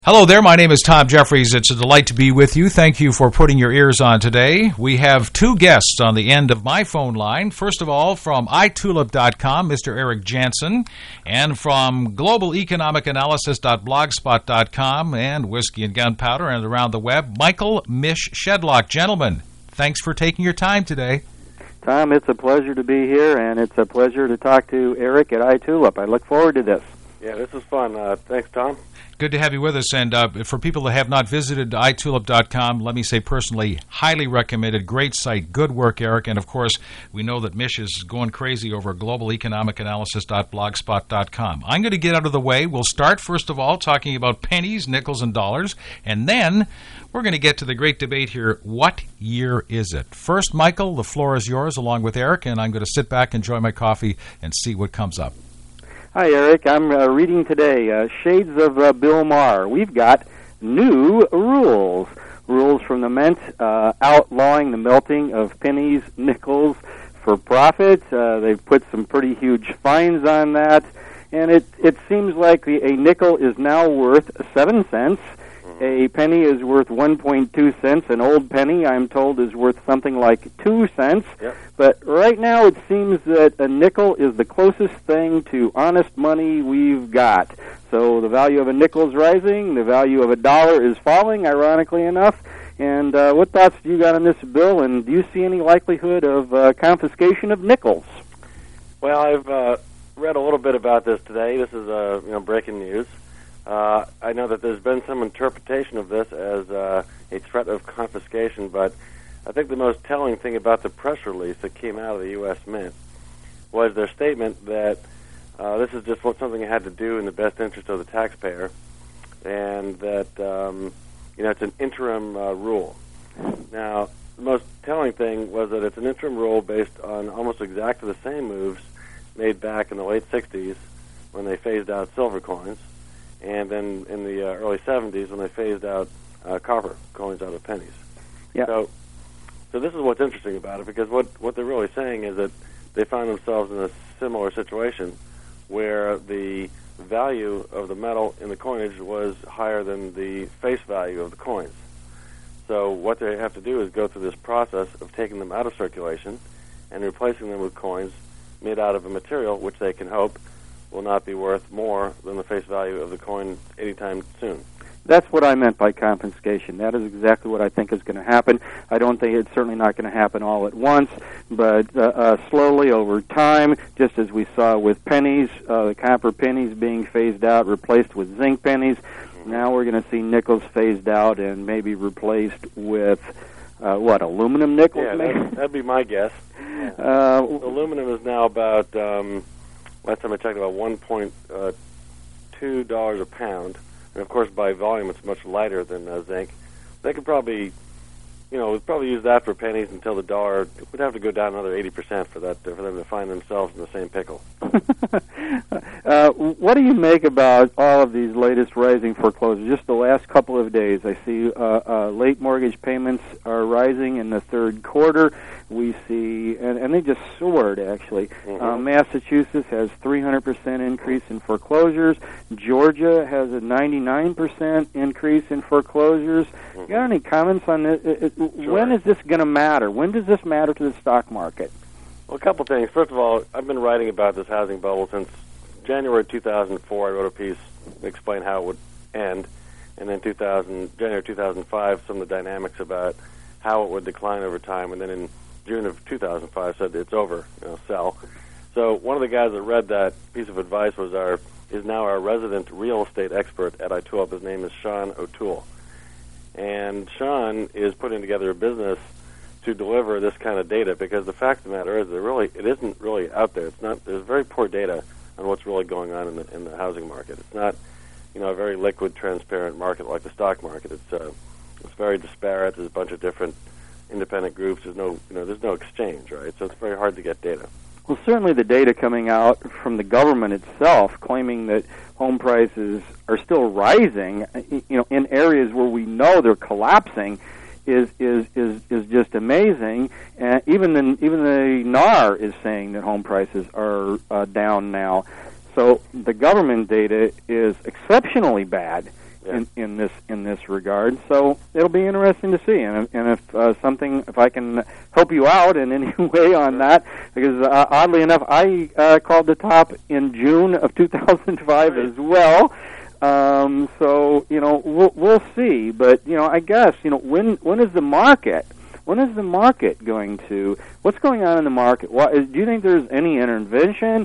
Hello there, my name is Tom Jeffries. It's a delight to be with you. Thank you for putting your ears on today. We have two guests on the end of my phone line. First of all, from iTulip.com, Mr. Eric Jansen, and from globaleconomicanalysis.blogspot.com and Whiskey and Gunpowder and around the web, Michael Mish Shedlock. Gentlemen, thanks for taking your time today. Tom, it's a pleasure to be here, and it's a pleasure to talk to Eric at iTulip. I look forward to this. Yeah, this is fun. Thanks, Tom. Good to have you with us. And for people that have not visited iTulip.com, let me say personally, highly recommended. Great site. Good work, Eric. And, of course, we know that Mish is going crazy over globaleconomicanalysis.blogspot.com. I'm going to get out of the way. We'll start, first of all, talking about pennies, nickels, and dollars. And then we're going to get to the great debate here. What year is it? First, Michael, the floor is yours, along with Eric. And I'm going to sit back, enjoy my coffee, and see what comes up. Hi, Eric. I'm reading today Shades of Bill Maher. We've got new rules. Rules from the Mint outlawing the melting of pennies, nickels for profit. They've put some pretty huge fines on that. And it seems like a nickel is now worth 7 cents. A penny is worth 1.2 cents. An old penny, I'm told, is worth something like 2 cents. Yep. But right now it seems that a nickel is the closest thing to honest money we've got. So the value of a nickel is rising. The value of a dollar is falling, ironically enough. And what thoughts do you got on this bill? And do you see any likelihood of confiscation of nickels? Well, I've read a little bit about this today. This is breaking news. I know that there's been some interpretation of this as a threat of confiscation, but I think the most telling thing about the press release that came out of the U.S. Mint was their statement that this is just something they had to do in the best interest of the taxpayer, and that it's an interim rule. Now, the most telling thing was that it's an interim rule based on almost exactly the same moves made back in the late 60s when they phased out silver coins, and then in the early 70s when they phased out copper coins out of pennies. Yeah. So this is what's interesting about it, because what they're really saying is that they found themselves in a similar situation where the value of the metal in the coinage was higher than the face value of the coins. So what they have to do is go through this process of taking them out of circulation and replacing them with coins made out of a material which they can hope will not be worth more than the face value of the coin anytime soon. That's what I meant by confiscation. That is exactly what I think is going to happen. I don't think it's certainly not going to happen all at once, but slowly over time, just as we saw with pennies, the copper pennies being phased out, replaced with zinc pennies. Now we're going to see nickels phased out and maybe replaced with, aluminum nickels? Yeah, that'd be my guess. Aluminum is now about, last time I checked, about $1.2 a pound. And, of course, by volume, it's much lighter than zinc. They could probably, we'd probably use that for pennies until the dollar would have to go down another 80% for them to find themselves in the same pickle. What do you make about all of these latest rising foreclosures? Just the last couple of days, I see late mortgage payments are rising in the third quarter. We see, and they just soared, actually. Mm-hmm. Massachusetts has 300% increase in foreclosures. Georgia has a 99% increase in foreclosures. Mm-hmm. You got any comments on this? Sure. When is this going to matter? When does this matter to the stock market? Well, a couple things. First of all, I've been writing about this housing bubble since January 2004. I wrote a piece to explain how it would end. And then January 2005, some of the dynamics about how it would decline over time. And then in June of 2005 said it's over, sell. So one of the guys that read that piece of advice is now our resident real estate expert at iTulip. His name is Sean O'Toole. And Sean is putting together a business to deliver this kind of data, because the fact of the matter is it isn't really out there. There's very poor data on what's really going on in the housing market. It's not, a very liquid, transparent market like the stock market. It's very disparate. There's a bunch of different independent groups. There's no exchange, right? So it's very hard to get data. Well, certainly the data coming out from the government itself claiming that home prices are still rising, in areas where we know they're collapsing, is just amazing. And even the NAR is saying that home prices are down now. So the government data is exceptionally bad, in this regard. So it'll be interesting to see, and if I can help you out in any way on that, because oddly enough, I called the top in June of 2005 as well. So we'll see, but I guess when is the market? When is the market going to? What's going on in the market? Do you think there's any intervention?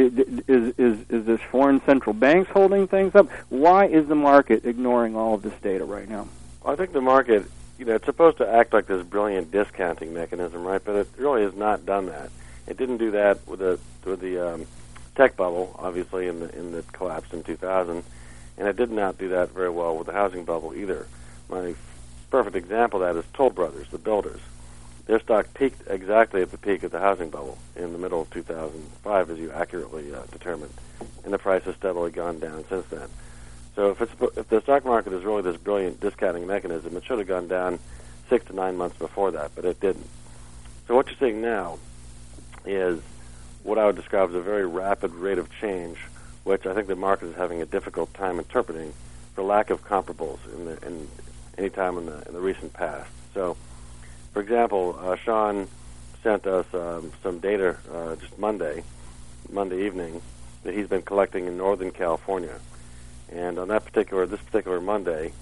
Is this foreign central banks holding things up? Why is the market ignoring all of this data right now? Well, I think the market, it's supposed to act like this brilliant discounting mechanism, right? But it really has not done that. It didn't do that with the tech bubble, obviously, in the collapse in 2000, and it did not do that very well with the housing bubble either. My perfect example of that is Toll Brothers, the builders. Their stock peaked exactly at the peak of the housing bubble in the middle of 2005, as you accurately determined, and the price has steadily gone down since then. So if the stock market is really this brilliant discounting mechanism, it should have gone down 6 to 9 months before that, but it didn't. So what you're seeing now is what I would describe as a very rapid rate of change, which I think the market is having a difficult time interpreting for lack of comparables in any time in the recent past. So, for example, Sean sent us some data just Monday evening that he's been collecting in Northern California, and on this particular Monday,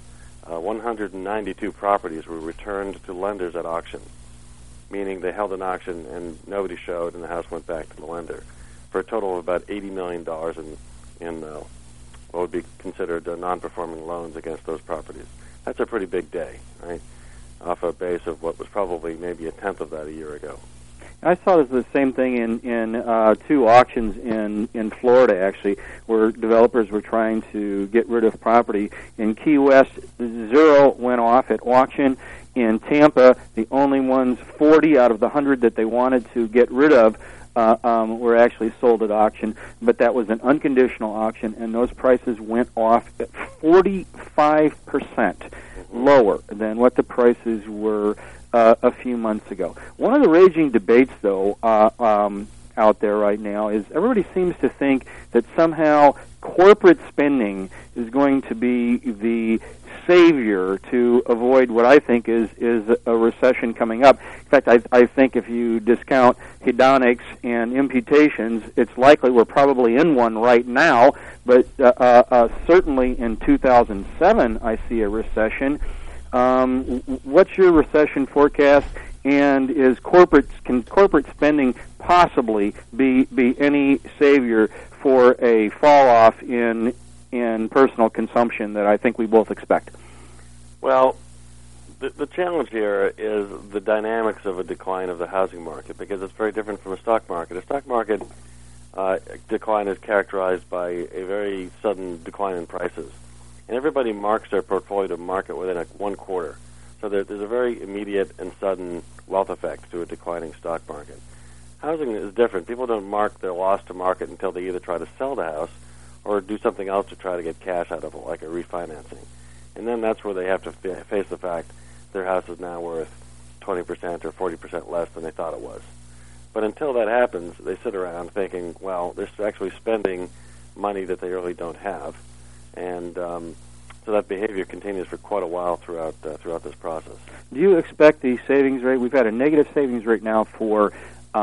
192 properties were returned to lenders at auction, meaning they held an auction and nobody showed, and the house went back to the lender, for a total of about $80 million in what would be considered non-performing loans against those properties. That's a pretty big day, right? Off a base of what was probably maybe a tenth of that a year ago. I saw the same thing in 2 auctions in Florida, actually, where developers were trying to get rid of property. In Key West, 0 went off at auction. In Tampa, the only ones, 40 out of the 100 that they wanted to get rid of, were actually sold at auction, but that was an unconditional auction, and those prices went off at 45% lower than what the prices were a few months ago. One of the raging debates, though, out there right now is everybody seems to think that somehow corporate spending is going to be the savior to avoid what I think is a recession coming up. In fact, I think if you discount hedonics and imputations, it's likely we're probably in one right now, but certainly in 2007 I see a recession. What's your recession forecast, and can corporate spending possibly be any savior for a fall-off in personal consumption that I think we both expect? Well, the challenge here is the dynamics of a decline of the housing market, because it's very different from a stock market. A stock market decline is characterized by a very sudden decline in prices, and everybody marks their portfolio to market within 1 quarter. So there's a very immediate and sudden wealth effect to a declining stock market. Housing is different. People don't mark their loss to market until they either try to sell the house or do something else to try to get cash out of it, like a refinancing. And then that's where they have to face the fact their house is now worth 20% or 40% less than they thought it was. But until that happens, they sit around thinking, well, they're actually spending money that they really don't have. And so that behavior continues for quite a while throughout this process. Do you expect the savings rate? We've had a negative savings rate now for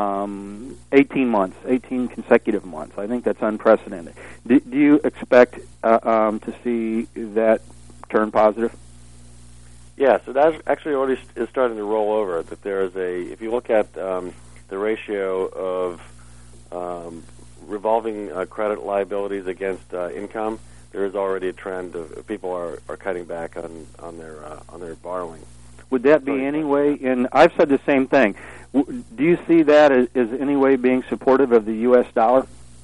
18 months, 18 consecutive months. I think that's unprecedented. Do you expect to see that turn positive? Yeah, so that actually already is starting to roll over. That there is if you look at the ratio of revolving credit liabilities against income, there is already a trend of people are cutting back on their borrowing. Would that be any way? And I've said the same thing. Do you see that as any way being supportive of the U.S. dollar?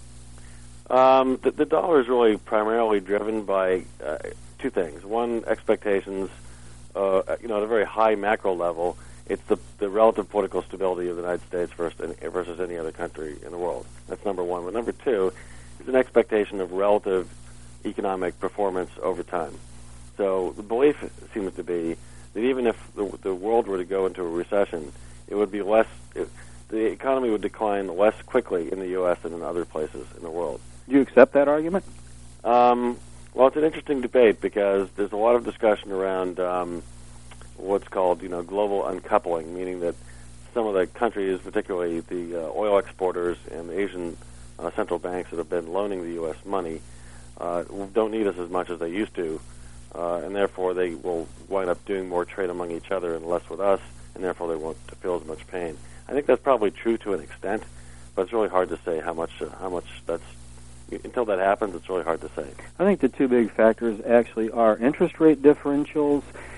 The dollar is really primarily driven by 2 things. One, expectations. At a very high macro level, it's the relative political stability of the United States versus any other country in the world. That's number one. But number 2 is an expectation of relative economic performance over time. So the belief seems to be that even if the world were to go into a recession, it would be the economy would decline less quickly in the U.S. than in other places in the world. Do you accept that argument? Well, it's an interesting debate because there's a lot of discussion around what's called, global uncoupling, meaning that some of the countries, particularly the oil exporters and the Asian central banks that have been loaning the U.S. money, don't need us as much as they used to, and therefore they will wind up doing more trade among each other and less with us, and therefore they won't feel as much pain. I think that's probably true to an extent, but it's really hard to say how much that's. Until that happens, it's really hard to say. I think the two big factors actually are interest rate differentials,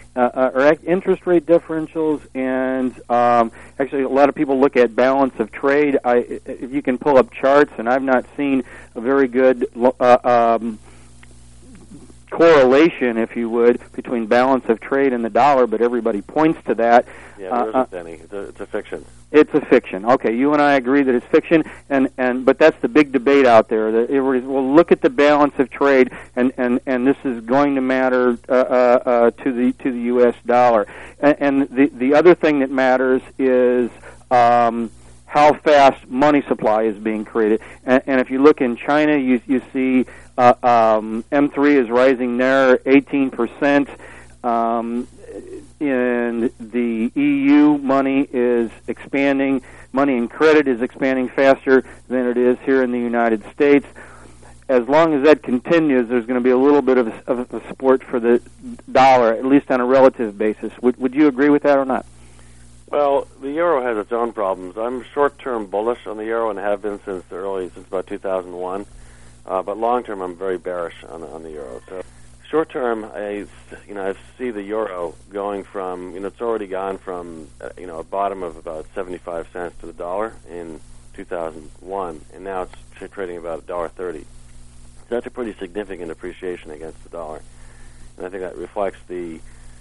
and actually a lot of people look at balance of trade. If you can pull up charts, and I've not seen a very good correlation, if you would, between balance of trade and the dollar, but everybody points to that. Yeah, there isn't any. It's a fiction. It's a fiction. Okay, you and I agree that it's fiction, but that's the big debate out there. That we'll look at the balance of trade, and this is going to matter to the U.S. dollar. And the other thing that matters is how fast money supply is being created. And if you look in China, you see M3 is rising there 18%. In the EU, money is expanding. Money and credit is expanding faster than it is here in the United States. As long as that continues, there's going to be a little bit of a support for the dollar, at least on a relative basis. Would you agree with that or not? Well, the euro has its own problems. I'm short-term bullish on the euro and have been since about 2001. But long-term, I'm very bearish on the euro. So short-term, I see the euro going from, it's already gone from, a bottom of about 75 cents to the dollar in 2001, and now it's trading about $1.30. So that's a pretty significant appreciation against the dollar. And I think that reflects the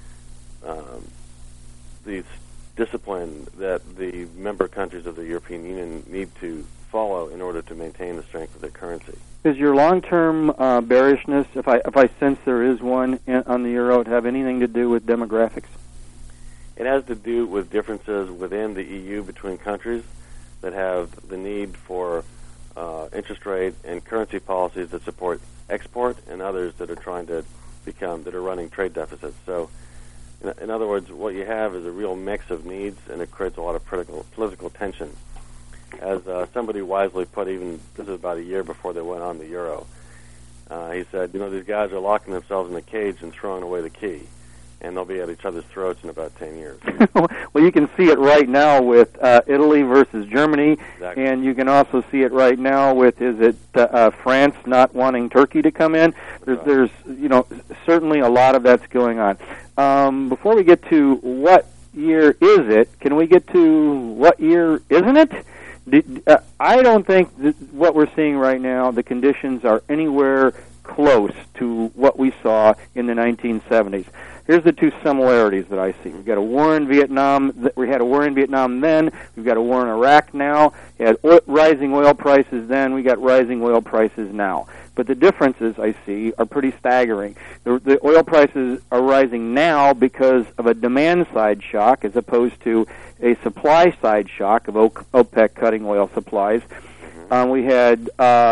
discipline that the member countries of the European Union need to follow in order to maintain the strength of their currency. Does your long-term bearishness, if I sense there is one on the euro, have anything to do with demographics? It has to do with differences within the EU between countries that have the need for interest rate and currency policies that support export, and others that are trying to that are running trade deficits. So, in other words, what you have is a real mix of needs, and it creates a lot of political tension. As somebody wisely put, even this is about a year before they went on the euro, he said, these guys are locking themselves in a cage and throwing away the key, and they'll be at each other's throats in about 10 years. Well, you can see it right now with Italy versus Germany, exactly. And you can also see it right now with, France not wanting Turkey to come in? There's certainly a lot of that's going on. Before we get to what year is it, can we get to what year isn't it? I don't think that what we're seeing right now, the conditions are anywhere close to what we saw in the 1970s. Here's the two similarities that I see. We've got a war in Vietnam. We had a war in Vietnam then. We've got a war in Iraq now. We had rising oil prices then. We got rising oil prices now. But the differences I see are pretty staggering. The oil prices are rising now because of a demand-side shock as opposed to a supply-side shock of OPEC cutting oil supplies. We had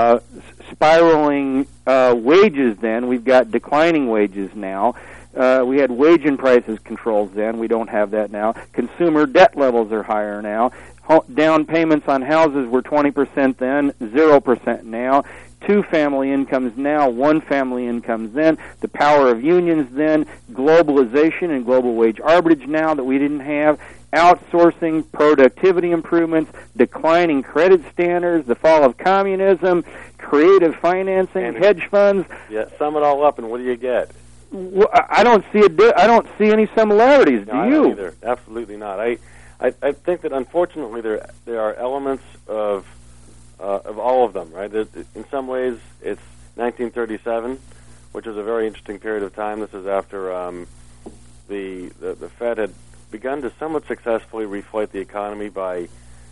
spiraling wages then. We've got declining wages now. We had wage and prices controls then. We don't have that now. Consumer debt levels are higher now. Down payments on houses were 20% then, 0% now. Two-family incomes now, one-family incomes then. The power of unions then. Globalization and global wage arbitrage now that we didn't have. Outsourcing, productivity improvements, declining credit standards, the fall of communism, creative financing, and hedge funds. Yeah, sum it all up, and what do you get? Well, I don't see I don't see any similarities. No, do I you? don't either. Absolutely not. I think that unfortunately there are elements of all of them. Right. In some ways, it's 1937, which is a very interesting period of time. This is after the Fed had begun to somewhat successfully reflate the economy by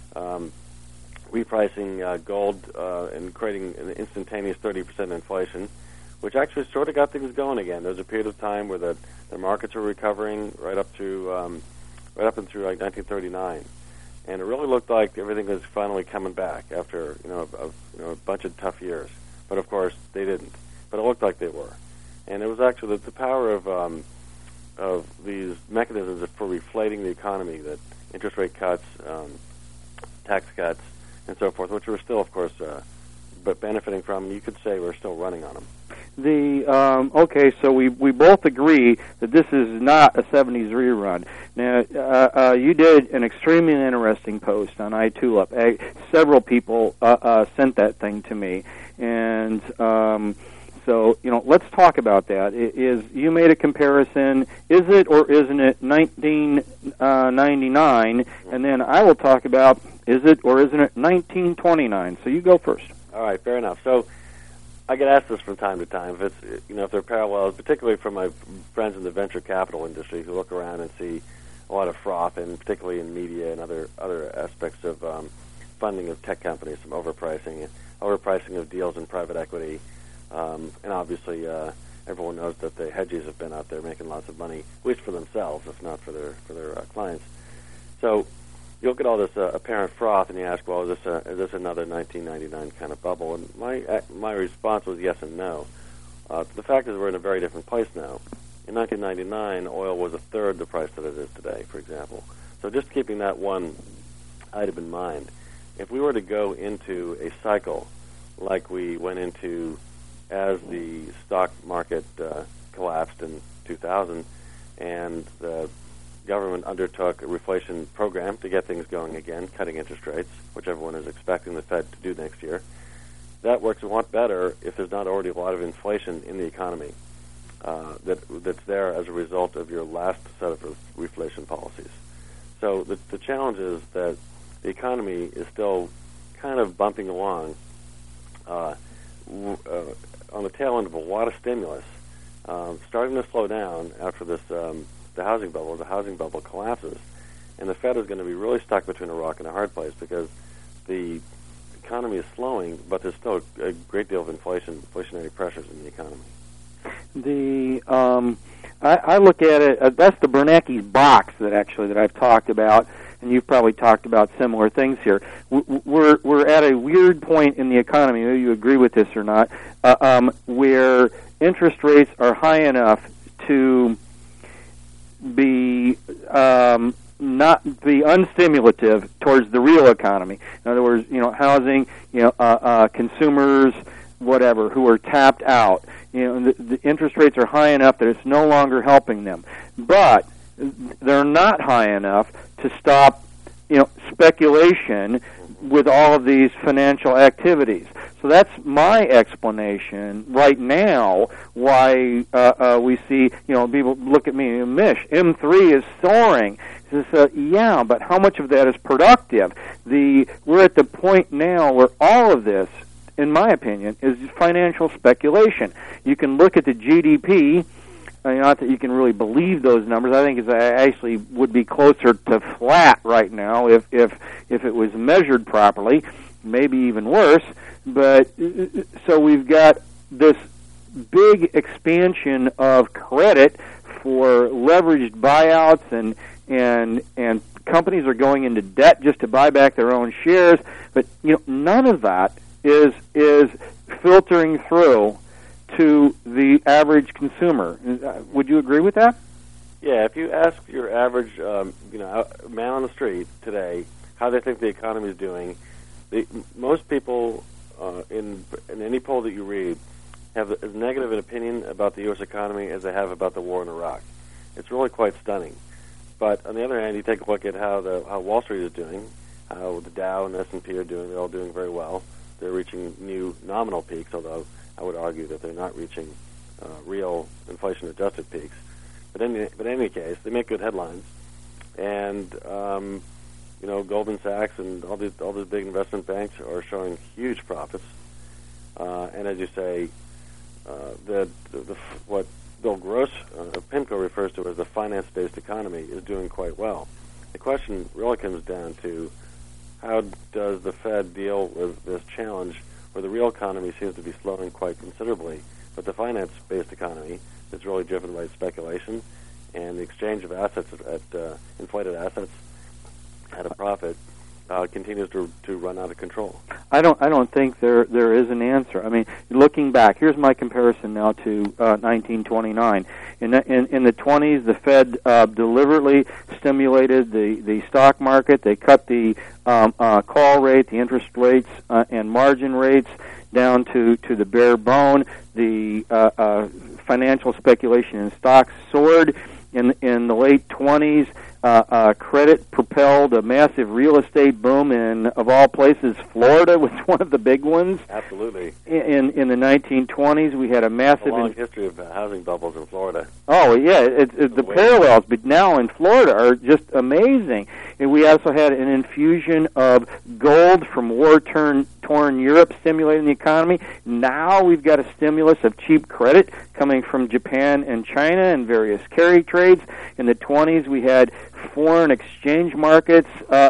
repricing gold and creating an instantaneous 30% inflation, which actually sort of got things going again. There was a period of time where the markets were recovering right up and through like 1939, and it really looked like everything was finally coming back after a bunch of tough years. But of course they didn't. But it looked like they were. And it was actually the power of these mechanisms for reflating the economy, that interest rate cuts, tax cuts, and so forth, which we're still, of course, but benefiting from, and you could say we're still running on them. Okay, so we both agree that this is not a 70s rerun. Now, you did an extremely interesting post on iTulip. Several people sent that thing to me, and so let's talk about that. You made a comparison? Is it or isn't it 1999? And then I will talk about, is it or isn't it 1929? So you go first. All right, fair enough. So I get asked this from time to time. If it's if there are parallels, particularly from my friends in the venture capital industry who look around and see a lot of froth, and particularly in media and other aspects of funding of tech companies, some overpricing of deals in private equity, and obviously everyone knows that the hedges have been out there making lots of money, at least for themselves, if not for their clients. So you look at all this apparent froth, and you ask, well, is this another 1999 kind of bubble? And my response was yes and no. The fact is, we're in a very different place now. In 1999, oil was a third the price that it is today, for example. So just keeping that one item in mind, if we were to go into a cycle like we went into as the stock market collapsed in 2000, and the government undertook a reflation program to get things going again, cutting interest rates, which everyone is expecting the Fed to do next year, that works a lot better if there's not already a lot of inflation in the economy that's there as a result of your last set of reflation policies. So the challenge is that the economy is still kind of bumping along on the tail end of a lot of stimulus, starting to slow down after this the housing bubble collapses, and the Fed is going to be really stuck between a rock and a hard place, because the economy is slowing, but there's still a great deal of inflationary pressures in the economy. I look at it, that's the Bernanke's box that I've talked about, and you've probably talked about similar things here. We're at a weird point in the economy, whether you agree with this or not, where interest rates are high enough to be not be unstimulative towards the real economy. In other words, housing, consumers, whatever, who are tapped out. The interest rates are high enough that it's no longer helping them, but they're not high enough to stop, speculation with all of these financial activities. So that's my explanation right now why we see, people look at me, Mish, M3 is soaring. Yeah, but how much of that is productive? We're at the point now where all of this, in my opinion, is financial speculation. You can look at the GDP. Not that you can really believe those numbers. I think it actually would be closer to flat right now if it was measured properly, maybe even worse. But so we've got this big expansion of credit for leveraged buyouts, and companies are going into debt just to buy back their own shares. But none of that is filtering through to the average consumer. Would you agree with that? Yeah, if you ask your average man on the street today how they think the economy is doing, most people in any poll that you read have as negative an opinion about the U.S. economy as they have about the war in Iraq. It's really quite stunning. But on the other hand, you take a look at how Wall Street is doing, how the Dow and S&P are doing. They're all doing very well. They're reaching new nominal peaks, although I would argue that they're not reaching real inflation-adjusted peaks. But in any case, they make good headlines, and Goldman Sachs and all these big investment banks are showing huge profits. And as you say, what Bill Gross of PIMCO refers to as the finance-based economy is doing quite well. The question really comes down to how does the Fed deal with this challenge where the real economy seems to be slowing quite considerably, but the finance-based economy is really driven by speculation and the exchange of assets at inflated assets at a profit continues to run out of control. I don't think there is an answer. I mean, looking back, here's my comparison now to 1929. In the 20s, the Fed deliberately stimulated the stock market. They cut the call rate, the interest rates, and margin rates down to the bare bone. The financial speculation in stocks soared. In the late 20s, credit propelled a massive real estate boom in, of all places, Florida was one of the big ones. Absolutely. In the 1920s, we had a massive... A long history of housing bubbles in Florida. Oh, yeah. The parallels but now in Florida are just amazing. And we also had an infusion of gold from war-torn Europe stimulating the economy. Now we've got a stimulus of cheap credit coming from Japan and China and various carry trades. In the 20s, we had foreign exchange markets.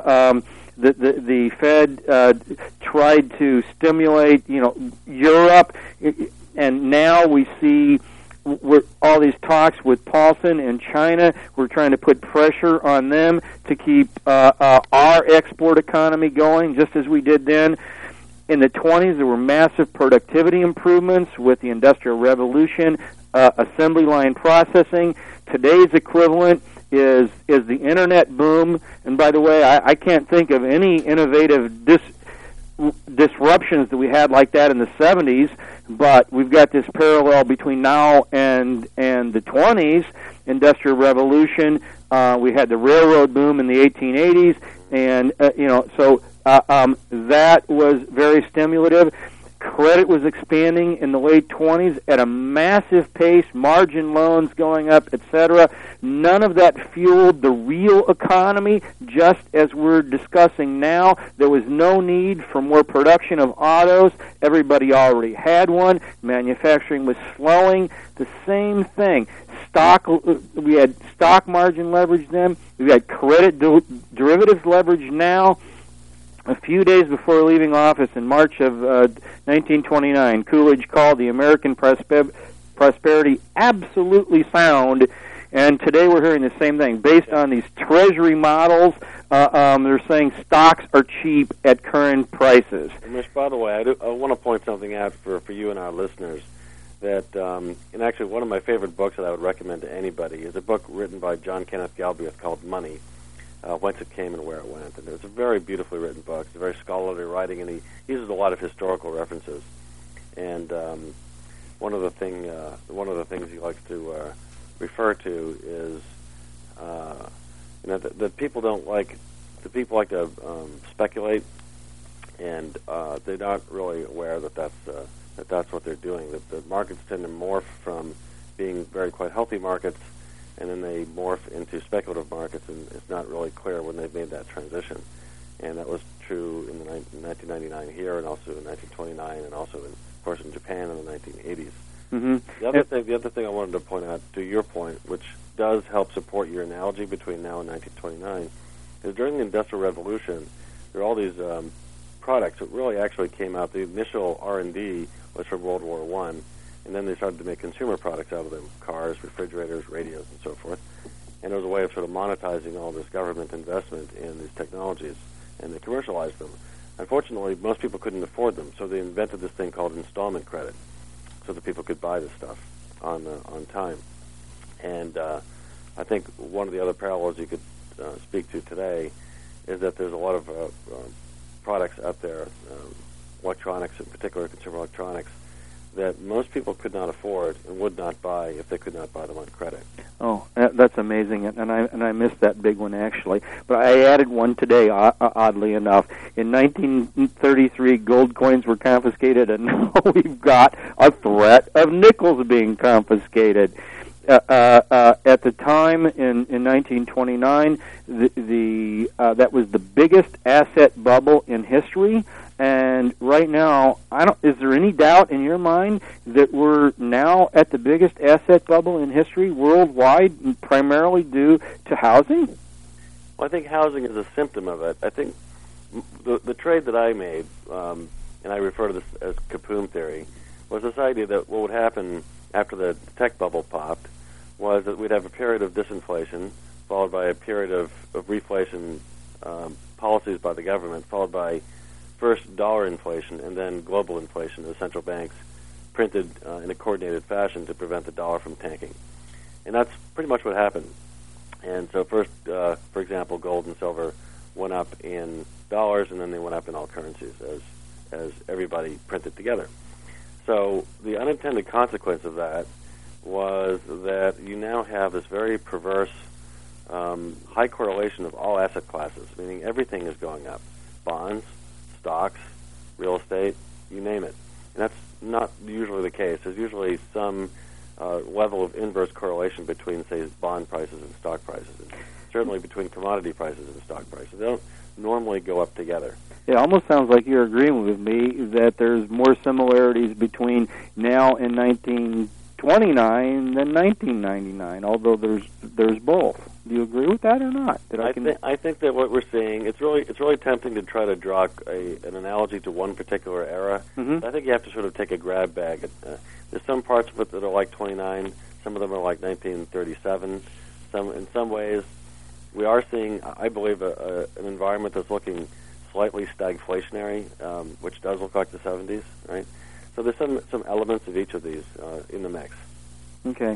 The Fed tried to stimulate, Europe, and now we see all these talks with Paulson and China. We're trying to put pressure on them to keep our export economy going, just as we did then. In the 20s, there were massive productivity improvements with the Industrial Revolution, assembly line processing. Today's equivalent is the Internet boom. And by the way, I can't think of any innovative disruptions that we had like that in the 70s, but we've got this parallel between now and the 20s, Industrial Revolution. We had the railroad boom in the 1880s, and so that was very stimulative. Credit was expanding in the late 20s at a massive pace, margin loans going up, etc. None of that fueled the real economy, just as we're discussing now. There was no need for more production of autos. Everybody already had one. Manufacturing was slowing. The same thing. We had stock margin leverage then. We've got credit derivatives leverage now. A few days before leaving office in March of 1929, Coolidge called the American prosperity absolutely sound, and today we're hearing the same thing. Based on these treasury models, they're saying stocks are cheap at current prices. And Mitch, by the way, I want to point something out for you and our listeners, that, and actually one of my favorite books that I would recommend to anybody is a book written by John Kenneth Galbraith called Money. Whence It Came and Where It Went. And it's a very beautifully written book. It's a very scholarly writing, and he uses a lot of historical references. And one of the things he likes to refer to is that people don't like. The people like to speculate, and they're not really aware that that's what they're doing. That the markets tend to morph from being very quite healthy markets, and then they morph into speculative markets, and it's not really clear when they've made that transition. And that was true in 1999 here, and also in 1929, and also, of course, in Japan in the 1980s. Mm-hmm. The other thing I wanted to point out, to your point, which does help support your analogy between now and 1929, is during the Industrial Revolution, there are all these products that really actually came out. The initial R&D was from World War I, and then they started to make consumer products out of them, cars, refrigerators, radios, and so forth. And it was a way of sort of monetizing all this government investment in these technologies, and they commercialized them. Unfortunately, most people couldn't afford them, so they invented this thing called installment credit, so that people could buy this stuff on time. And I think one of the other parallels you could speak to today is that there's a lot of products out there, electronics in particular, consumer electronics, that most people could not afford and would not buy if they could not buy them on credit. Oh, that's amazing, and I missed that big one actually. But I added one today, oddly enough. In 1933, gold coins were confiscated, and now we've got a threat of nickels being confiscated. At the time in 1929, that was the biggest asset bubble in history. And right now, is there any doubt in your mind that we're now at the biggest asset bubble in history worldwide, primarily due to housing? Well, I think housing is a symptom of it. I think the trade that I made, and I refer to this as Kapoom theory, was this idea that what would happen after the tech bubble popped was that we'd have a period of disinflation followed by a period of reflation policies by the government, followed by first dollar inflation and then global inflation as central banks printed in a coordinated fashion to prevent the dollar from tanking. And that's pretty much what happened. And so first, for example, gold and silver went up in dollars, and then they went up in all currencies as everybody printed together. So the unintended consequence of that was that you now have this very perverse high correlation of all asset classes, meaning everything is going up. Bonds, stocks, real estate, you name it. And that's not usually the case. There's usually some level of inverse correlation between, say, bond prices and stock prices, and certainly between commodity prices and stock prices. They don't normally go up together. It almost sounds like you're agreeing with me that there's more similarities between now and 1929 than 1999, although there's both. Do you agree with that or not? I think that what we're seeing, it's really tempting to try to draw an analogy to one particular era. Mm-hmm. I think you have to sort of take a grab bag. There's some parts of it that are like 29. Some of them are like 1937. In some ways, we are seeing, I believe, an environment that's looking slightly stagflationary, which does look like the 70s, right? So there's some elements of each of these in the mix. Okay.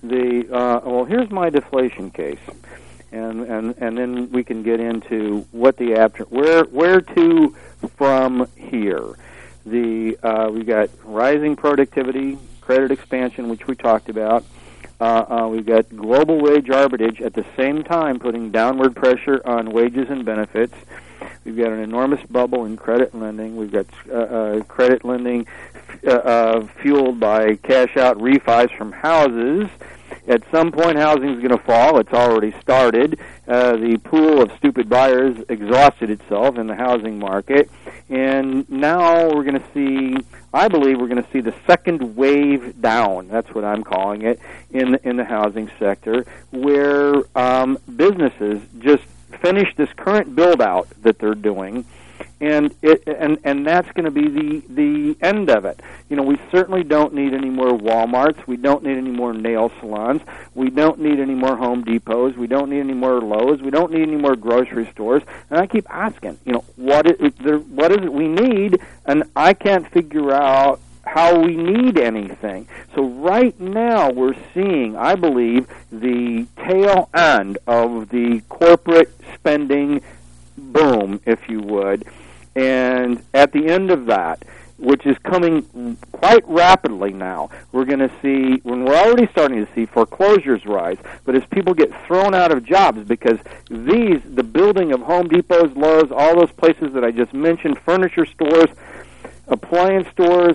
Well, here's my deflation case, and then we can get into what the where to from here. We've got rising productivity, credit expansion, which we talked about. We've got global wage arbitrage at the same time putting downward pressure on wages and benefits. We've got an enormous bubble in credit lending. We've got credit lending fueled by cash-out refis from houses. At some point, housing is going to fall. It's already started. The pool of stupid buyers exhausted itself in the housing market. And now we're going to see, I believe we're going to see the second wave down, that's what I'm calling it, in the housing sector, where businesses just finish this current build-out that they're doing, and that's going to be the end of it. You know, we certainly don't need any more Walmarts. We don't need any more nail salons. We don't need any more Home Depots. We don't need any more Lowe's. We don't need any more grocery stores. And I keep asking, you know, what is it we need? And I can't figure out how we need anything. So right now we're seeing, I believe, the tail end of the corporate spending boom, if you would. And at the end of that, which is coming quite rapidly now, we're going to see, when we're already starting to see foreclosures rise, but as people get thrown out of jobs because the building of Home Depots, Lowe's, all those places that I just mentioned, furniture stores, appliance stores,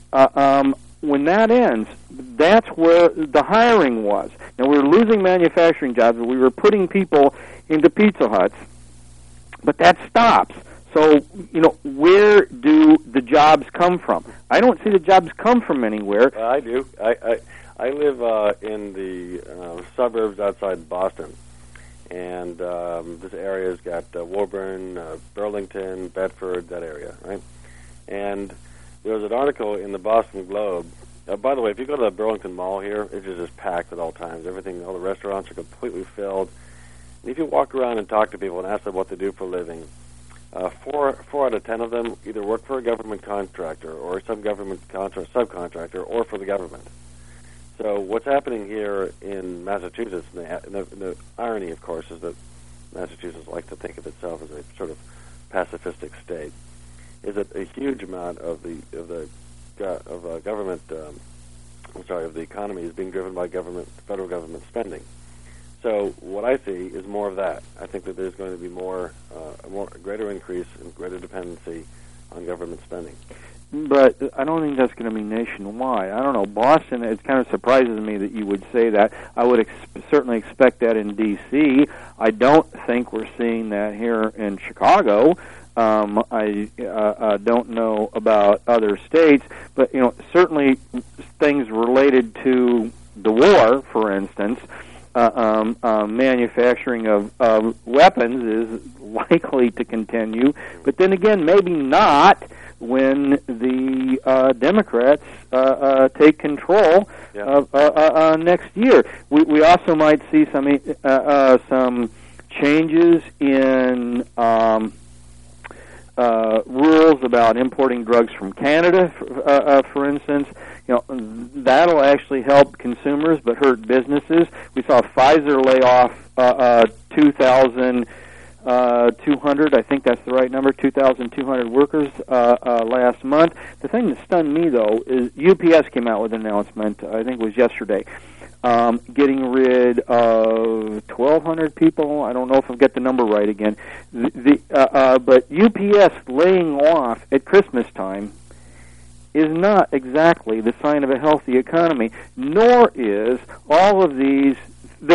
when that ends, that's where the hiring was. Now, we were losing manufacturing jobs, we were putting people into Pizza Huts, but that stops. So, you know, where do the jobs come from? I don't see the jobs come from anywhere. I do. I live in the suburbs outside Boston, and this area's got Woburn, Burlington, Bedford, that area, right? And there was an article in the Boston Globe. By the way, if you go to the Burlington Mall here, it's just packed at all times. All the restaurants are completely filled. And if you walk around and talk to people and ask them what they do for a living, 4 out of 10 of them either work for a government contractor or some government subcontractor or for the government. So what's happening here in Massachusetts, and the irony, of course, is that Massachusetts likes to think of itself as a sort of pacifistic state, is that a huge amount of the economy is being driven by federal government spending. So what I see is more of that. I think that there's going to be a greater increase and greater dependency on government spending. But I don't think that's going to be nationwide. I don't know. Boston, it kind of surprises me that you would say that. I would certainly expect that in D.C. I don't think we're seeing that here in Chicago. I don't know about other states, but, you know, certainly things related to the war, for instance, manufacturing of weapons is likely to continue, but then again, maybe not when the Democrats take control of next year. We also might see some changes in rules about importing drugs from Canada, for instance. That'll actually help consumers but hurt businesses. We saw Pfizer lay off 2,200, I think that's the right number, 2,200 workers last month. The thing that stunned me, though, is UPS came out with an announcement, I think it was yesterday, getting rid of 1,200 people. I don't know if I've got the number right again. But UPS laying off at Christmas time is not exactly the sign of a healthy economy, nor is all of these, the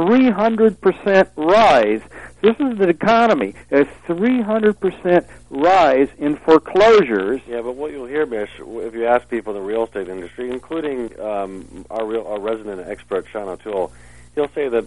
300% rise. This is the economy, a 300% rise in foreclosures. Yeah, but what you'll hear, Mish, if you ask people in the real estate industry, including our resident expert, Sean O'Toole, he'll say that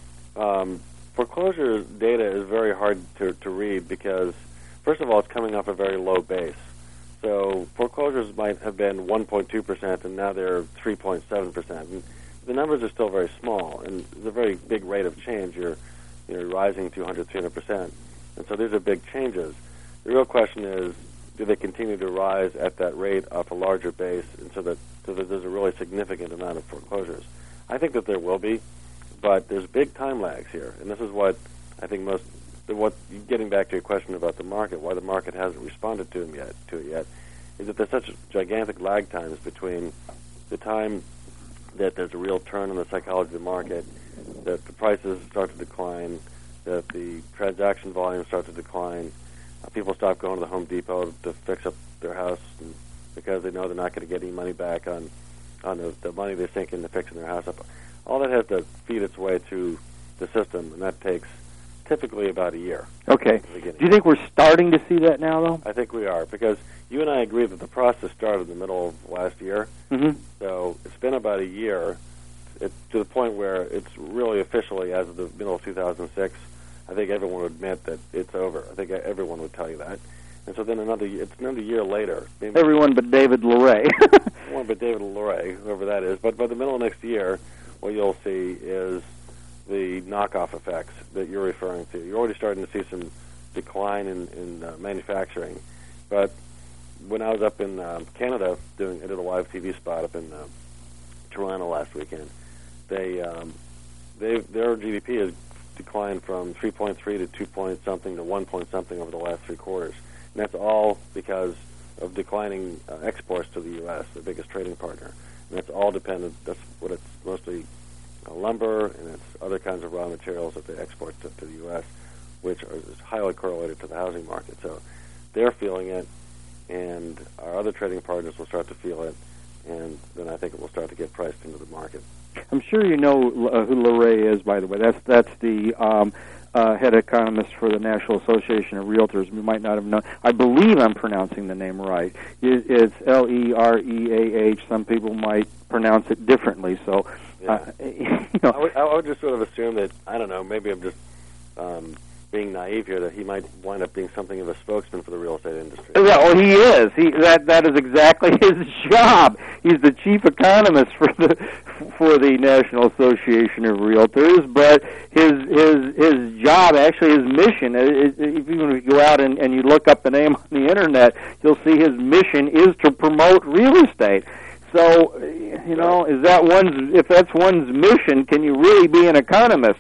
foreclosure data is very hard to read because, first of all, it's coming off a very low base. So foreclosures might have been 1.2%, and now they're 3.7%. And the numbers are still very small, and it's a very big rate of change. You're rising 200, 300%. And so these are big changes. The real question is, do they continue to rise at that rate off a larger base, and so that there's a really significant amount of foreclosures? I think that there will be, but there's big time lags here, and this is what I think getting back to your question about the market, why the market hasn't responded to it yet, is that there's such gigantic lag times between the time that there's a real turn in the psychology of the market, that the prices start to decline, that the transaction volumes start to decline, people stop going to the Home Depot to fix up their house because they know they're not going to get any money back on the money they sink into fixing their house up. All that has to feed its way through the system, and that takes typically about a year. Okay. Do you think we're starting to see that now, though? I think we are, because you and I agree that the process started in the middle of last year. Mm-hmm. So it's been about a year to the point where it's really officially, as of the middle of 2006, I think everyone would admit that it's over. I think everyone would tell you that. And so then it's another year later. Everyone but David Luray. Everyone but David Luray, whoever that is. But by the middle of next year, what you'll see is the knockoff effects that you're referring to. You're already starting to see some decline in manufacturing. But when I was up in Canada I did a live TV spot up in Toronto last weekend, their GDP has declined from 3.3 to 2 point something to 1 point something over the last 3 quarters. And that's all because of declining exports to the U.S., the biggest trading partner. And that's all dependent, that's what it's mostly lumber, and it's other kinds of raw materials that they export to the U.S., which is highly correlated to the housing market. So they're feeling it, and our other trading partners will start to feel it, and then I think it will start to get priced into the market. I'm sure you know who Luray is, by the way. That's the head economist for the National Association of Realtors. You might not have known. I believe I'm pronouncing the name right. It's Lereah. Some people might pronounce it differently. So, yeah. I would just sort of assume that, I don't know, maybe I'm just being naive here, that he might wind up being something of a spokesman for the real estate industry. Yeah, well, he is. That is exactly his job. He's the chief economist for the National Association of Realtors. But his job, actually his mission, even if you go out and you look up the name on the internet, you'll see his mission is to promote real estate. So, if that's one's mission, can you really be an economist?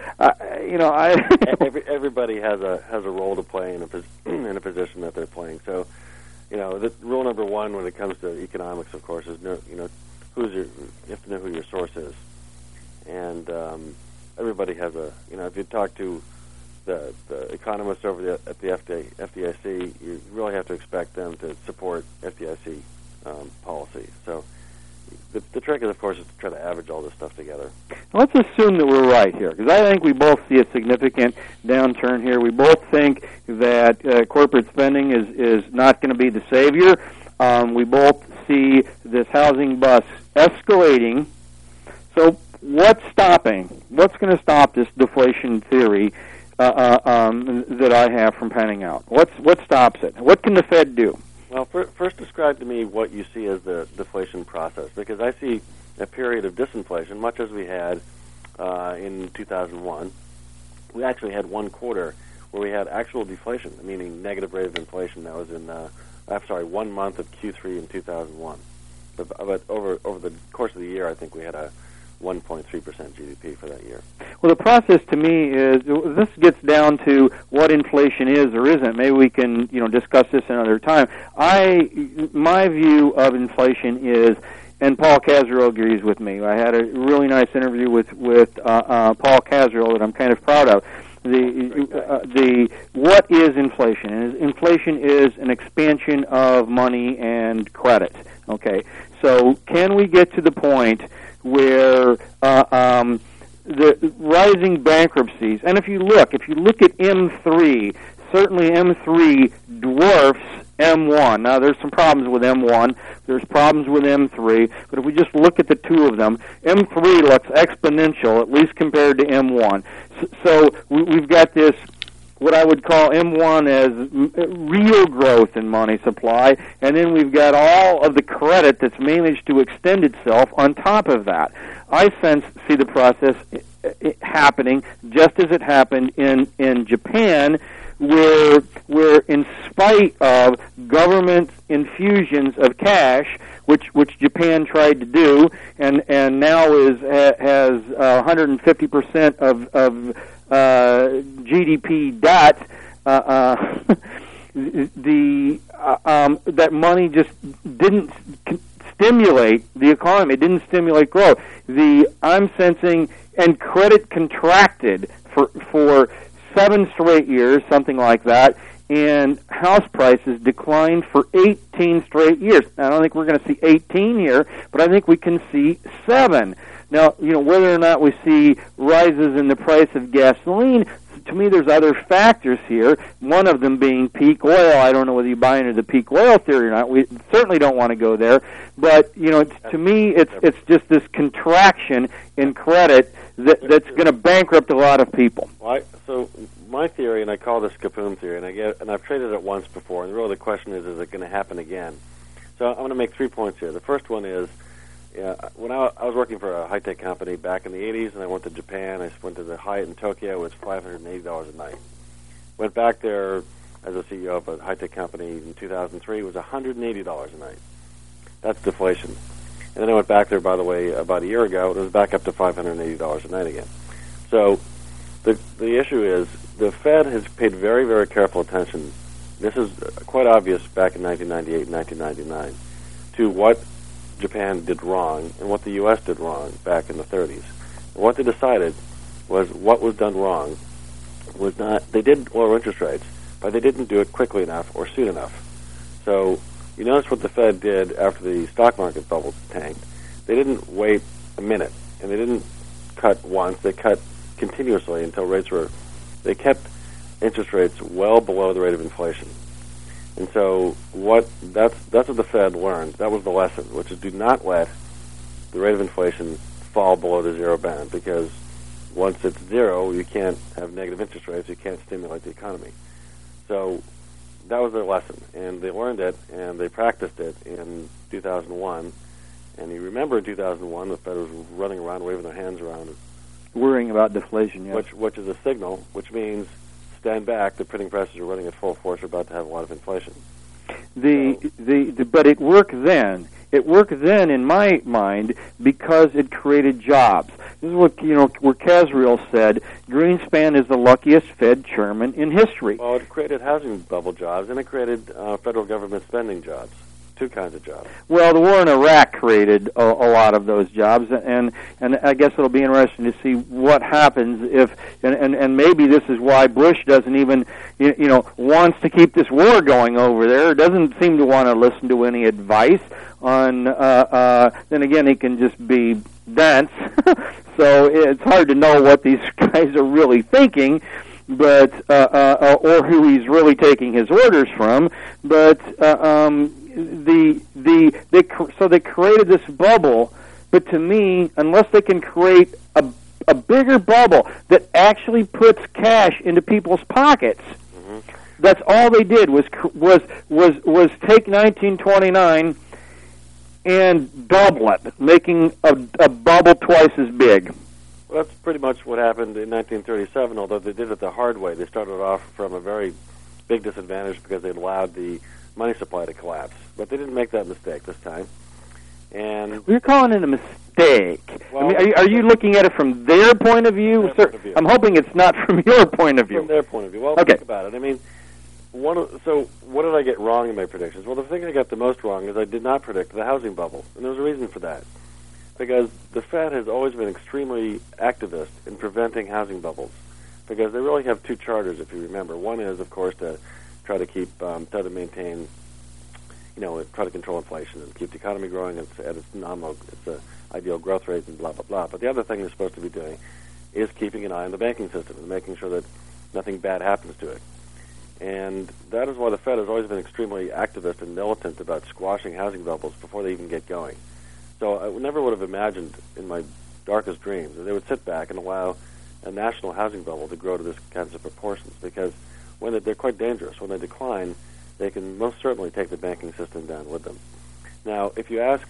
Everybody has a role to play in a position that they're playing. So, the rule number one when it comes to economics, of course, is you have to know who your source is, and everybody has if you talk to the economists over at the FDIC, you really have to expect them to support FDIC policy. So the trick is, of course, is to try to average all this stuff together. Let's assume that we're right here, because I think we both see a significant downturn here. We both think that corporate spending is not going to be the savior. We both see this housing bust escalating. So what's stopping? What's going to stop this deflation theory that I have from panning out? What stops it? What can the Fed do? Well, first describe to me what you see as the deflation process, because I see a period of disinflation, much as we had in 2001, we actually had one quarter where we had actual deflation, meaning negative rate of inflation. That was in 1 month of Q3 in 2001. But over the course of the year, I think we had a 1.3% GDP for that year. Well, the process to me is, this gets down to what inflation is or isn't. Maybe we can, discuss this another time. My view of inflation is, and Paul Casriel agrees with me. I had a really nice interview with Paul Casriel that I'm kind of proud of. What is inflation? And inflation is an expansion of money and credit. Okay, so can we get to the point where the rising bankruptcies, and if you look at M3, certainly M3 dwarfs M1. Now, there's some problems with M1. There's problems with M3. But if we just look at the two of them, M3 looks exponential, at least compared to M1. So we've got this, what I would call M1 as real growth in money supply, and then we've got all of the credit that's managed to extend itself on top of that. I see the process happening just as it happened in Japan, where in spite of government infusions of cash, which Japan tried to do, and now has 150% of GDP debt, that money just didn't stimulate the economy. It didn't stimulate growth. I'm sensing, and credit contracted for 7 straight years, something like that, and house prices declined for 18 straight years. I don't think we're going to see 18 here, but I think we can see 7. Now, whether or not we see rises in the price of gasoline, to me there's other factors here, one of them being peak oil. I don't know whether you buy into the peak oil theory or not. We certainly don't want to go there, but to me it's just this contraction in credit that's going to bankrupt a lot of people. So my theory, and I call this Kapoom theory, and I've traded it once before, and really the question is it going to happen again? So I'm going to make 3 points here. The first one is, when I was working for a high-tech company back in the 80s, and I went to Japan. I went to the Hyatt in Tokyo. It was $580 a night. Went back there as a CEO of a high-tech company in 2003. It was $180 a night. That's deflation. And then I went back there, by the way, about a year ago. It was back up to $580 a night again. So the issue is the Fed has paid very, very careful attention. This is quite obvious back in 1998 and 1999 to what Japan did wrong and what the U.S. did wrong back in the 30s. And what they decided was what was done wrong was not, they did lower interest rates, but they didn't do it quickly enough or soon enough. So you notice what the Fed did after the stock market bubble tanked. They didn't wait a minute, and they didn't cut once. They cut continuously until they kept interest rates well below the rate of inflation. And so that's what the Fed learned. That was the lesson, which is do not let the rate of inflation fall below the zero bound, because once it's zero, you can't have negative interest rates. You can't stimulate the economy. So that was their lesson, and they learned it, and they practiced it in 2001. And you remember in 2001, the Fed was running around, waving their hands around, worrying about deflation, yes. Which is a signal, which means stand back. The printing presses are running at full force. We're about to have a lot of inflation. But it worked then. It worked then, in my mind, because it created jobs. This is what where Casriel said, Greenspan is the luckiest Fed chairman in history. Well, it created housing bubble jobs, and it created federal government spending jobs. 2 kinds of jobs. Well, the war in Iraq created a lot of those jobs, and I guess it'll be interesting to see what happens if, and maybe this is why Bush doesn't even, wants to keep this war going over there. Doesn't seem to want to listen to any advice on. Then again, he can just be dense, so it's hard to know what these guys are really thinking. But or who he's really taking his orders from, but they created this bubble. But to me, unless they can create a bigger bubble that actually puts cash into people's pockets, that's all they did was take 1929 and double it, making a bubble twice as big. Well, that's pretty much what happened in 1937, although they did it the hard way. They started off from a very big disadvantage because they allowed the money supply to collapse. But they didn't make that mistake this time. And you're calling it a mistake. Well, I mean, are you looking at it from their point of view? Their point of view. I'm hoping it's not from your point of view. From their point of view. Well, okay. Think about it. I mean, so what did I get wrong in my predictions? Well, the thing I got the most wrong is I did not predict the housing bubble, and there was a reason for that. Because the Fed has always been extremely activist in preventing housing bubbles, because they really have two charters, if you remember. One is, of course, to try to maintain, try to control inflation and keep the economy growing at its nominal, its ideal growth rate, and blah blah blah. But the other thing they're supposed to be doing is keeping an eye on the banking system and making sure that nothing bad happens to it. And that is why the Fed has always been extremely activist and militant about squashing housing bubbles before they even get going. So I never would have imagined in my darkest dreams that they would sit back and allow a national housing bubble to grow to this kinds of proportions, because when they're quite dangerous. When they decline, they can most certainly take the banking system down with them. Now, if you ask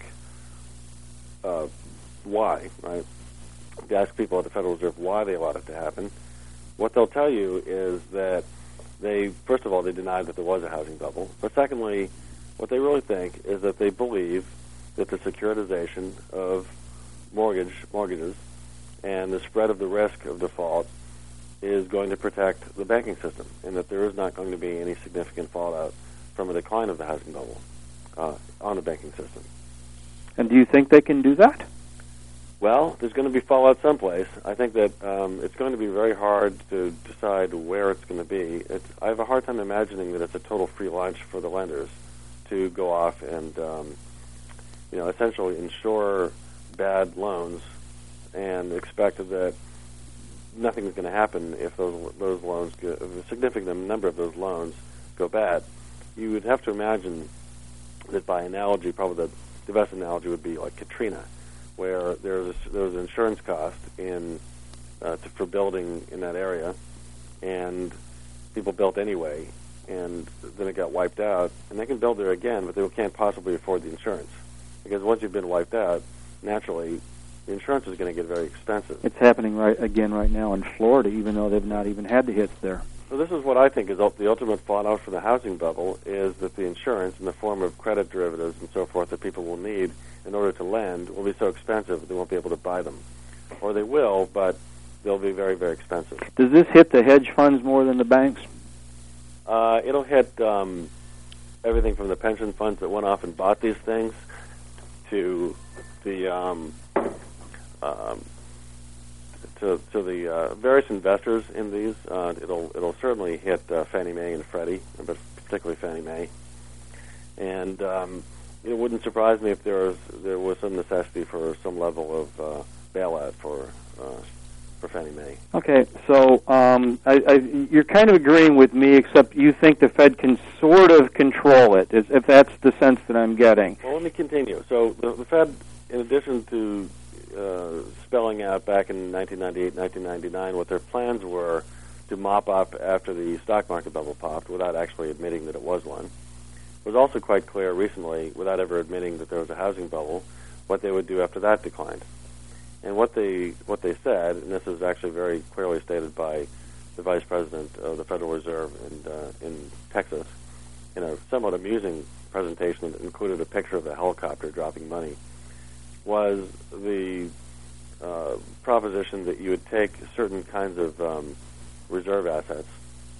why, right, if you ask people at the Federal Reserve why they allowed it to happen, what they'll tell you is that first of all, they denied that there was a housing bubble. But secondly, what they really think is that they believe that the securitization of mortgages and the spread of the risk of default is going to protect the banking system, and that there is not going to be any significant fallout from a decline of the housing bubble on the banking system. And do you think they can do that? Well, there's going to be fallout someplace. I think that it's going to be very hard to decide where it's going to be. I have a hard time imagining that it's a total free lunch for the lenders to go off and essentially insure bad loans and expect that nothing is going to happen if those loans if a significant number of those loans go bad. You would have to imagine that, by analogy, probably the best analogy would be like Katrina, where there was an insurance cost for building in that area, and people built anyway, and then it got wiped out, and they can build there again, but they can't possibly afford the insurance, because once you've been wiped out, naturally, the insurance is going to get very expensive. It's happening right now in Florida, even though they've not even had the hits there. So this is what I think is the ultimate fallout from the housing bubble, is that the insurance in the form of credit derivatives and so forth that people will need in order to lend will be so expensive that they won't be able to buy them. Or they will, but they'll be very, very expensive. Does this hit the hedge funds more than the banks? It'll hit everything from the pension funds that went off and bought these things to the to the various investors in these. It'll certainly hit Fannie Mae and Freddie, but particularly Fannie Mae. And it wouldn't surprise me if there was some necessity for some level of bailout for Fannie Mae. Okay, so you're kind of agreeing with me, except you think the Fed can sort of control it, if that's the sense that I'm getting. Well, let me continue. So the Fed, in addition to spelling out back in 1998, 1999, what their plans were to mop up after the stock market bubble popped, without actually admitting that it was one, it was also quite clear recently, without ever admitting that there was a housing bubble, what they would do after that declined. And what they said, and this is actually very clearly stated by the Vice President of the Federal Reserve in Texas, in a somewhat amusing presentation that included a picture of a helicopter dropping money, was the proposition that you would take certain kinds of reserve assets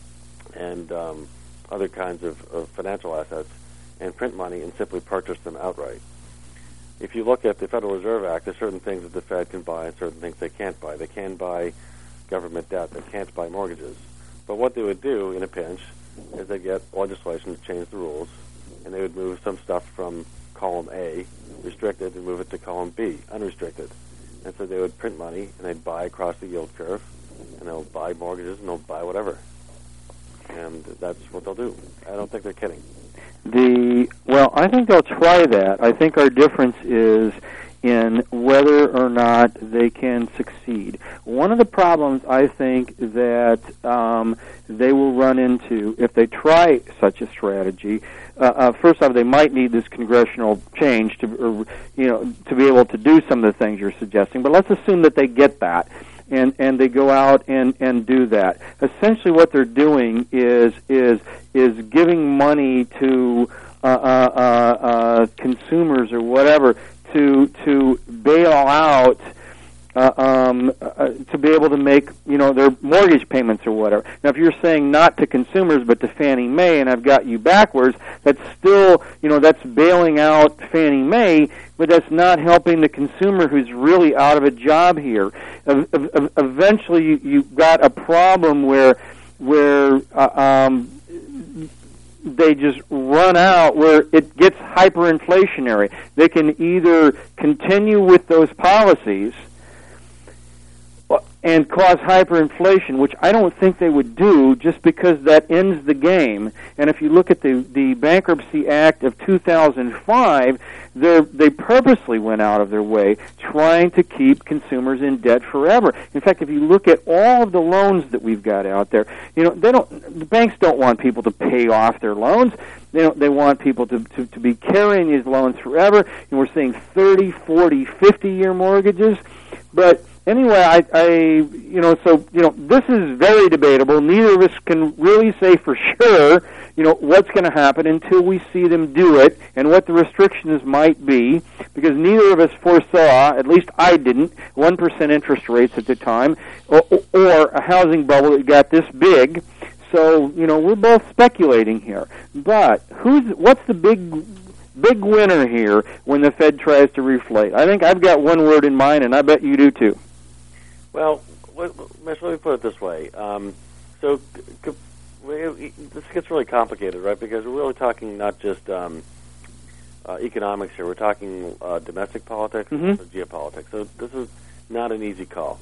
and other kinds of financial assets and print money and simply purchase them outright. If you look at the Federal Reserve Act, there's certain things that the Fed can buy and certain things they can't buy. They can buy government debt. They can't buy mortgages. But what they would do in a pinch is they'd get legislation to change the rules, and they would move some stuff from column A, restricted, and move it to column B, unrestricted. And so they would print money, and they'd buy across the yield curve, and they'll buy mortgages, and they'll buy whatever. And that's what they'll do. I don't think they're kidding. Well, I think they'll try that. I think our difference is in whether or not they can succeed. One of the problems I think that they will run into if they try such a strategy, first off, they might need this congressional change to be able to do some of the things you're suggesting. But let's assume that they get that. and they go out and do that. Essentially, what they're doing is giving money to consumers or whatever to bail out. To be able to make, their mortgage payments or whatever. Now, if you're saying not to consumers but to Fannie Mae, and I've got you backwards, that's still, that's bailing out Fannie Mae, but that's not helping the consumer who's really out of a job here. Eventually, you've got a problem where they just run out, where it gets hyperinflationary. They can either continue with those policies and cause hyperinflation, which I don't think they would do, just because that ends the game. And if you look at the Bankruptcy Act of 2005, they purposely went out of their way trying to keep consumers in debt forever. In fact, if you look at all of the loans that we've got out there, the banks don't want people to pay off their loans. They want people to be carrying these loans forever. And we're seeing 30, 40, 50-year mortgages. But anyway, this is very debatable. Neither of us can really say for sure, what's going to happen until we see them do it and what the restrictions might be, because neither of us foresaw, at least I didn't, 1% interest rates at the time, or a housing bubble that got this big. So, we're both speculating here. But what's the big winner here when the Fed tries to reflate? I think I've got one word in mind, and I bet you do too. Well, Mitch, let me put it this way. This gets really complicated, right? Because we're really talking not just economics here. We're talking domestic politics and geopolitics. So this is not an easy call.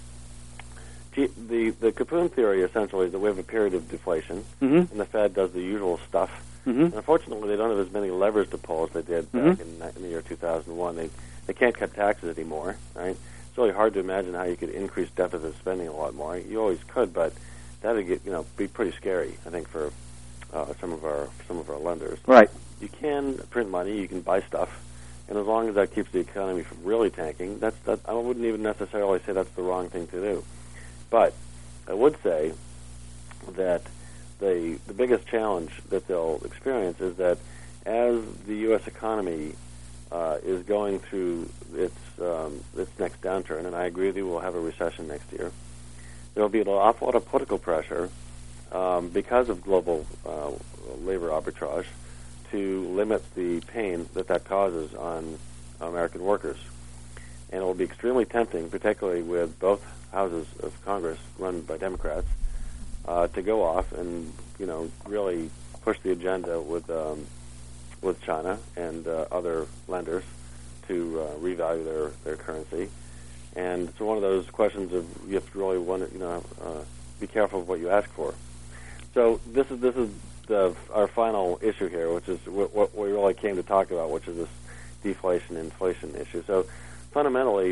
The Capone theory essentially is that we have a period of deflation, and the Fed does the usual stuff. And unfortunately, they don't have as many levers to pull as they did back in the year 2001. They can't cut taxes anymore, right? It's really hard to imagine how you could increase deficit spending a lot more. You always could, but that would be pretty scary, I think, for some of our lenders. Right. You can print money, you can buy stuff, and as long as that keeps the economy from really tanking, I wouldn't even necessarily say that's the wrong thing to do. But I would say that the biggest challenge that they'll experience is that as the U.S. economy is going through its next downturn, and I agree with you, we'll have a recession next year, there will be an awful lot of political pressure because of global labor arbitrage to limit the pain that causes on American workers. And it will be extremely tempting, particularly with both houses of Congress run by Democrats, to go off and really push the agenda with China and other lenders to revalue their currency. And it's one of those questions of you have to really be careful of what you ask for. So this is our final issue here, which is what we really came to talk about, which is this deflation-inflation issue. So fundamentally,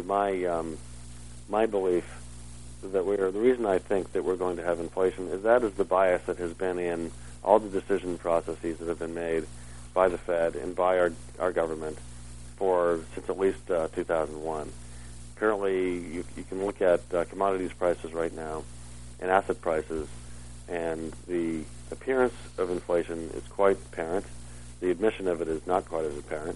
my belief that the reason I think that we're going to have inflation is the bias that has been in all the decision processes that have been made by the Fed and by our government since at least 2001. Currently, you can look at commodities prices right now and asset prices, and the appearance of inflation is quite apparent. The admission of it is not quite as apparent.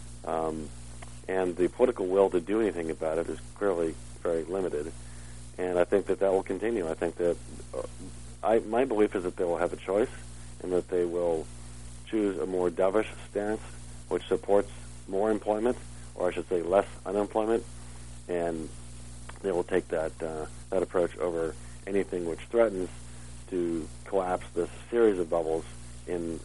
And the political will to do anything about it is clearly very limited. And I think that will continue. I think that my belief is that they will have a choice and that they will choose a more dovish stance, which supports more employment, or I should say less unemployment, and they will take that approach over anything which threatens to collapse this series of bubbles in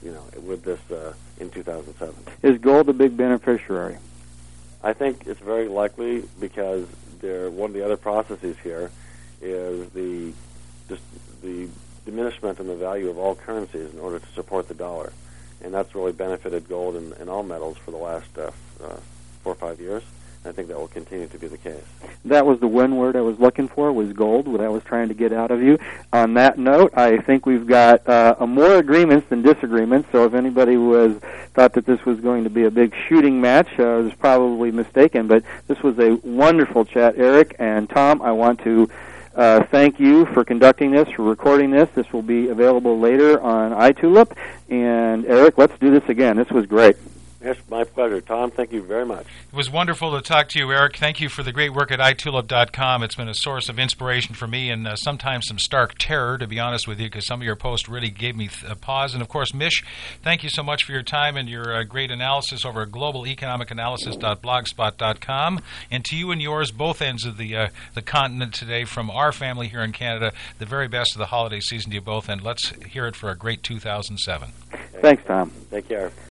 2007. Is gold a big beneficiary? I think it's very likely because one of the other processes here is the diminishment in the value of all currencies in order to support the dollar, and that's really benefited gold and all metals for the last 4 or 5 years. I think that will continue to be the case. That was the one word I was looking for, was gold, what I was trying to get out of you. On that note, I think we've got more agreements than disagreements, so if anybody thought that this was going to be a big shooting match, was probably mistaken, but this was a wonderful chat, Eric. And Tom, I want to thank you for conducting this, for recording this. This will be available later on iTulip. And Eric, let's do this again. This was great. Yes, my pleasure. Tom, thank you very much. It was wonderful to talk to you, Eric. Thank you for the great work at itulip.com. It's been a source of inspiration for me and sometimes some stark terror, to be honest with you, because some of your posts really gave me a pause. And, of course, Mish, thank you so much for your time and your great analysis over at globaleconomicanalysis.blogspot.com. And to you and yours, both ends of the continent today, from our family here in Canada, the very best of the holiday season to you both, and let's hear it for a great 2007. Thanks, Tom. Take care.